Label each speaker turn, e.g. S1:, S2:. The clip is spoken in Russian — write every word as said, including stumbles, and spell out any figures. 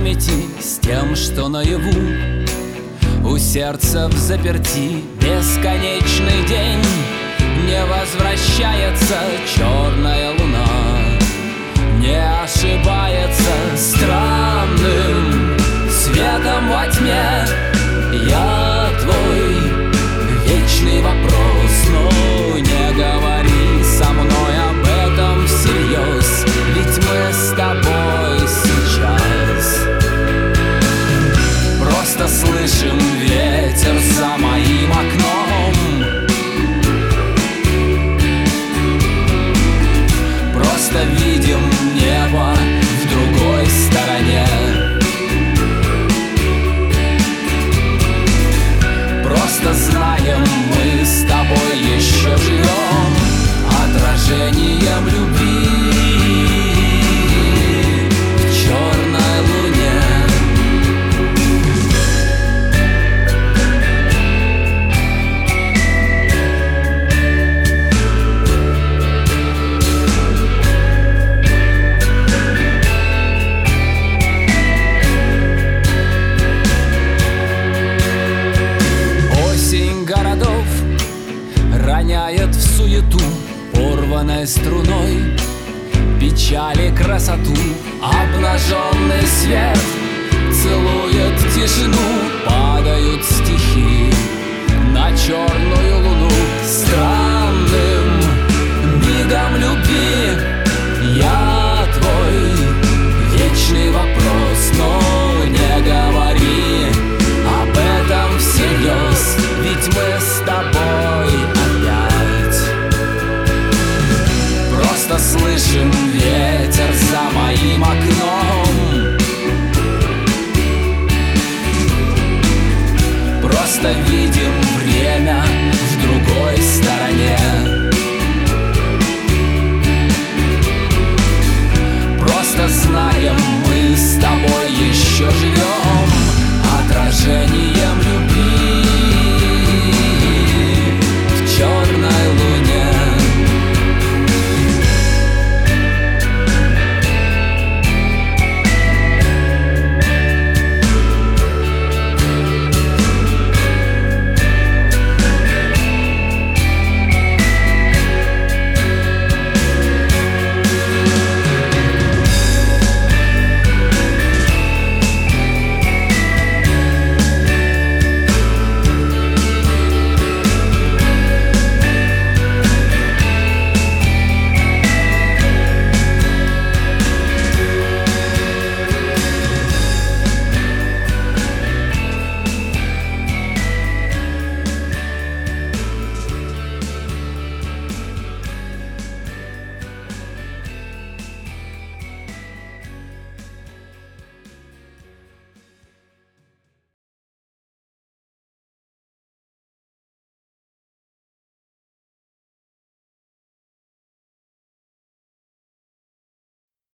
S1: памяти с тем, что наяву. У сердца взаперти бесконечный день, не возвращается черная луна, не ошибается странным светом во тьме. Я твой вечный вопрос, но не говори со мной об этом всерьез, ведь мы с тобой сейчас просто слышим ветер за моим окном, просто видим небо в другой стороне, просто знаем, мы с тобой еще живем отражением любви в черной луне. Роняет в суету порванной струной печали красоту. Обнаженный свет целует тишину, падают стихи на черную луну. Странным мигом любви я твой вечный вопрос, но не говори об этом всерьез, ведь мы с тобой просто слышим ветер за моим окном, просто видим время в другой стороне, просто знаем, мы с тобой еще живем